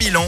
Milon.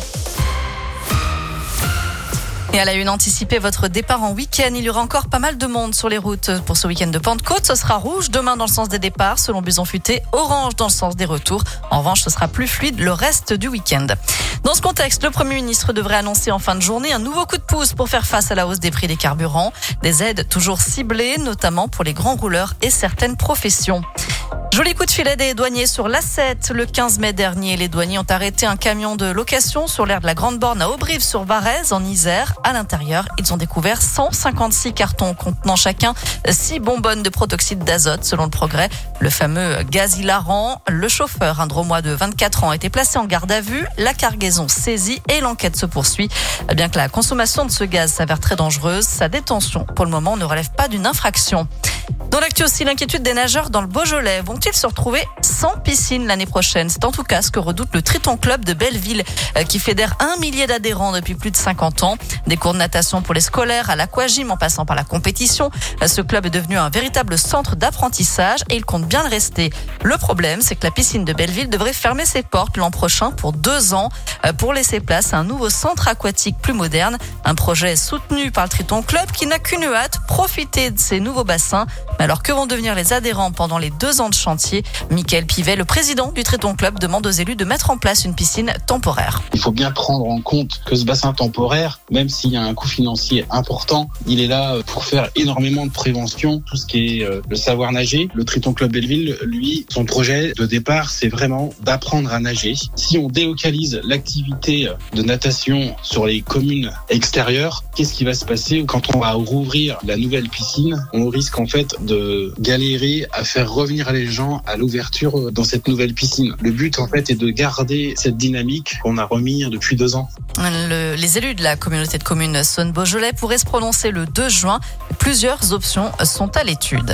Et à la une, anticipez votre départ en week-end. Il y aura encore pas mal de monde sur les routes pour ce week-end de Pentecôte. Ce sera rouge demain dans le sens des départs, selon Buson Futé, orange dans le sens des retours. En revanche, ce sera plus fluide le reste du week-end. Dans ce contexte, le Premier ministre devrait annoncer en fin de journée un nouveau coup de pouce pour faire face à la hausse des prix des carburants. Des aides toujours ciblées, notamment pour les grands rouleurs et certaines professions. Joli coup de filet des douaniers sur l'A7. Le 15 mai dernier, les douaniers ont arrêté un camion de location sur l'aire de la Grande Borne à Auberive-sur-Varèse, en Isère. À l'intérieur, ils ont découvert 156 cartons contenant chacun 6 bonbonnes de protoxyde d'azote, selon le Progrès. Le fameux gaz hilarant. Le chauffeur, un Dromois de 24 ans, a été placé en garde à vue. La cargaison saisie et l'enquête se poursuit. Bien que la consommation de ce gaz s'avère très dangereuse, sa détention, pour le moment, ne relève pas d'une infraction. Dans l'actu aussi, l'inquiétude des nageurs dans le Beaujolais. Vont-ils se retrouver sans piscine l'année prochaine? C'est en tout cas ce que redoute le Triton Club de Belleville, qui fédère 1 millier d'adhérents depuis plus de 50 ans. Des cours de natation pour les scolaires à l'aquagym en passant par la compétition. Ce club est devenu un véritable centre d'apprentissage et il compte bien le rester. Le problème, c'est que la piscine de Belleville devrait fermer ses portes l'an prochain pour 2 ans pour laisser place à un nouveau centre aquatique plus moderne. Un projet soutenu par le Triton Club qui n'a qu'une hâte, profiter de ces nouveaux bassins. Alors que vont devenir les adhérents pendant les 2 ans de chantier? Michael Pivet, le président du Triton Club, demande aux élus de mettre en place une piscine temporaire. Il faut bien prendre en compte que ce bassin temporaire, même s'il y a un coût financier important, il est là pour faire énormément de prévention, tout ce qui est le savoir nager. Le Triton Club Belleville, lui, son projet de départ, c'est vraiment d'apprendre à nager. Si on délocalise l'activité de natation sur les communes extérieures, qu'est-ce qui va se passer quand on va rouvrir la nouvelle piscine? On risque en fait de galérer à faire revenir les gens à l'ouverture dans cette nouvelle piscine. Le but en fait est de garder cette dynamique qu'on a remis depuis 2 ans. Les élus de la communauté de communes Saône-Beaujolais pourraient se prononcer le 2 juin. Plusieurs options sont à l'étude.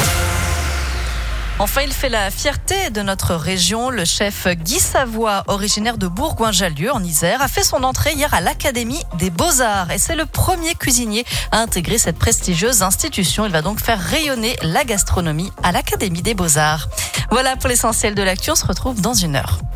Enfin, il fait la fierté de notre région. Le chef Guy Savoie, originaire de Bourgoin-Jallieu en Isère, a fait son entrée hier à l'Académie des Beaux-Arts. Et c'est le premier cuisinier à intégrer cette prestigieuse institution. Il va donc faire rayonner la gastronomie à l'Académie des Beaux-Arts. Voilà pour l'essentiel de l'actu. On se retrouve dans 1 heure.